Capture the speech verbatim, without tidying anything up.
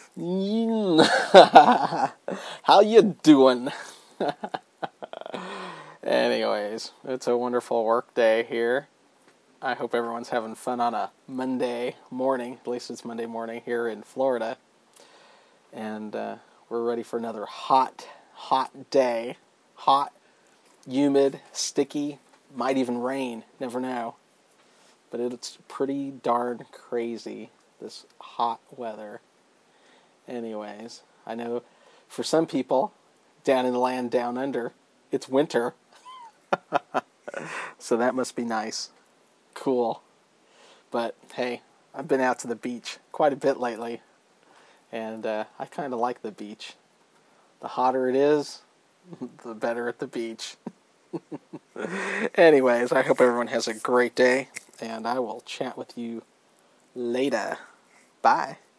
How you doing? Anyways, it's a wonderful work day here. I hope everyone's having fun on a Monday morning. At least it's Monday morning here in Florida. And uh, we're ready for another hot, hot day. Hot, humid, sticky, might even rain. Never know. But it's pretty darn crazy, this hot weather. Anyways, I know for some people down in the land down under, it's winter. So that must be nice. Cool. But hey, I've been out to the beach quite a bit lately. And uh, I kind of like the beach. The hotter it is, the better at the beach. Anyways, I hope everyone has a great day. And I will chat with you later. Bye.